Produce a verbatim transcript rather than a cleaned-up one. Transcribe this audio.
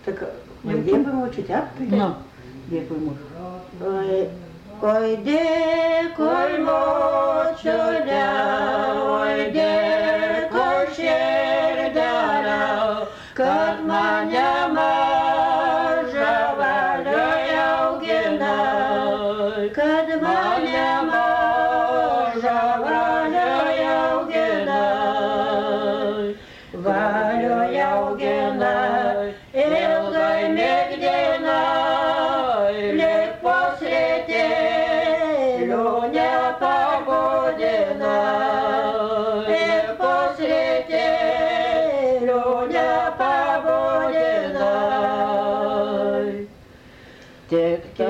Так, dėkui močiute. Nu, dėkui močiute. Oi dėkui močiute, oi dėkui širdelė, kad mane mažą valioj auginai, kad mane mažą valioj auginai, valioj auginai, ilgai mėgdinai, lyg pusrytėlių nepabudinai, lyg pusrytėlių nepabudinai. Tik